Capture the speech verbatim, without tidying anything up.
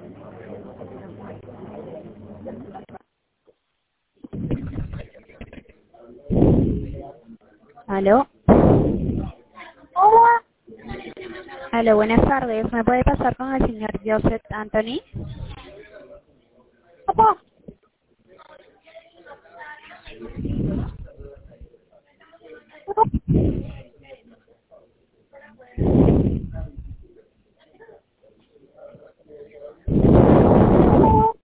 Aló. Hola, Aló, buenas tardes. ¿Me puede pasar con el señor Joseph Anthony? papá.